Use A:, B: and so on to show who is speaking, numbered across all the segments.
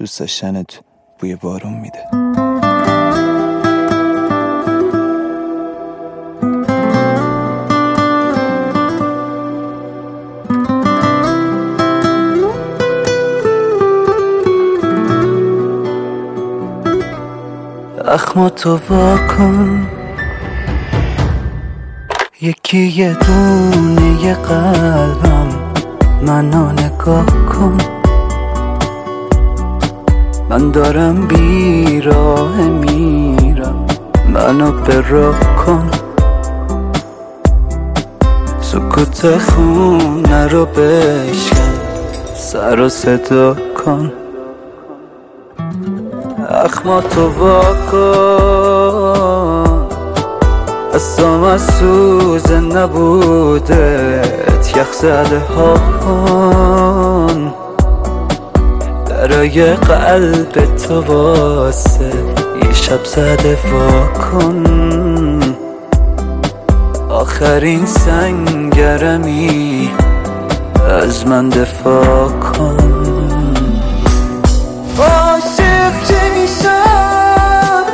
A: دوست داشتنت بوی بارون میده.
B: اخماتو واکن، یکی یه دونه ی قلبم، منو نگاه کن. من دارم بیراه میرم، منو براه کن. سکوت خونه رو بشکن، سر و صدا کن. اخماتو واکن، اصلا از سوز نبودت یخ زده ها کن. درای قلب تو واسه یه شب زده واکن. آخرین سنگرمی از من دفاع کن. عاشق که میشم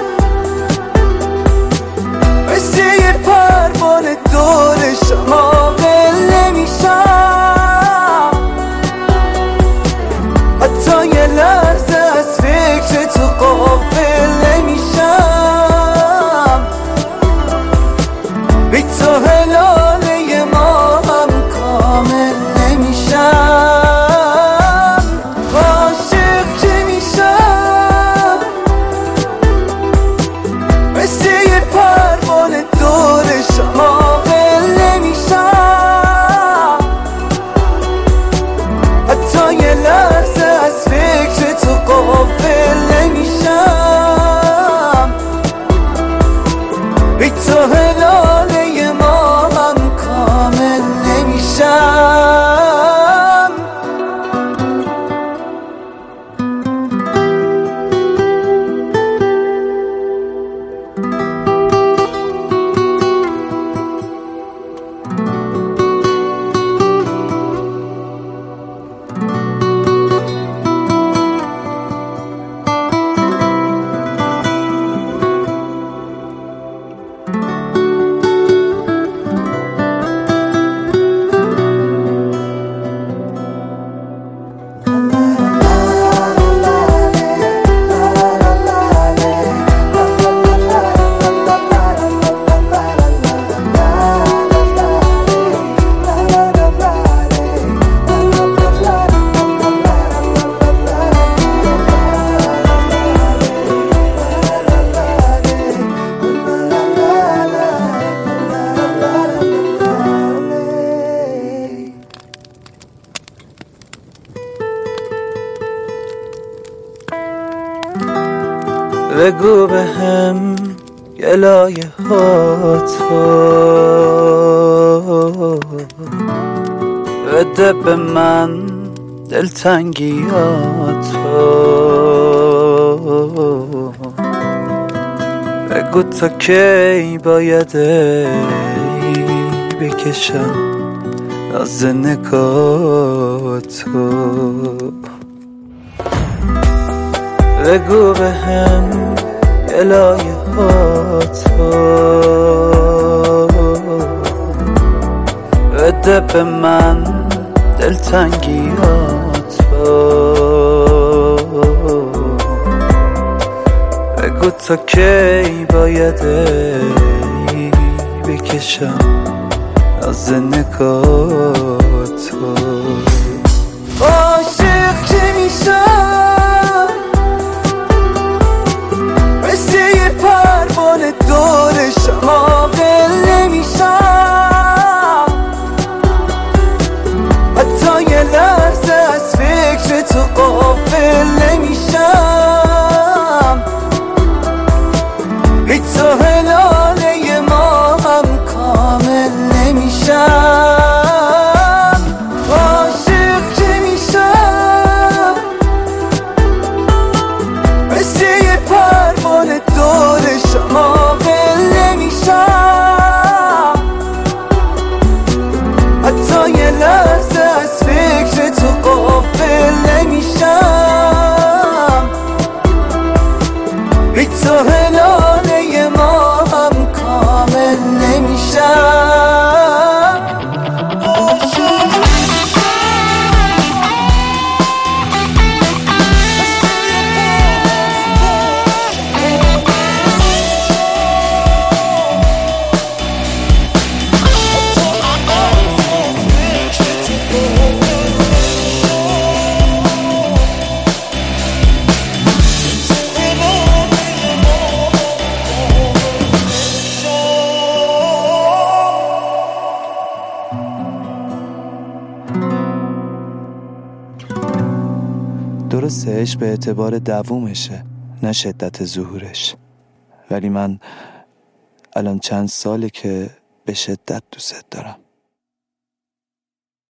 B: مثل یه پروانه دور شما قل نمیشم. حتی یه لحظه از فکر تو غافل نمیشم. بی تو هلاله ما هم کامل نمیشم. تو هلاله ما هم کامل نمیشم. بگو بهم گلایه هاتو، بده به من دلتنگیاتو. بگو تا کی باید بکشم از نگاتو. بگو بهم گلایه هاتو، بده به من دلتنگیاتو. بگو تا کی باید بکشم از نگاتو. عاشق که میشم مثل یه پروانه دور شما قل نمیشم. حتی یه لحظه از فکر تو غافل نمیشم. بی تو هلاله ما هم کامل نمیشم. تو هلانه ما هم کامل نمیشم.
A: درسته عشق به اعتبار دوومشه نه شدت ظهورش، ولی من الان چند ساله که به شدت دوست دارم.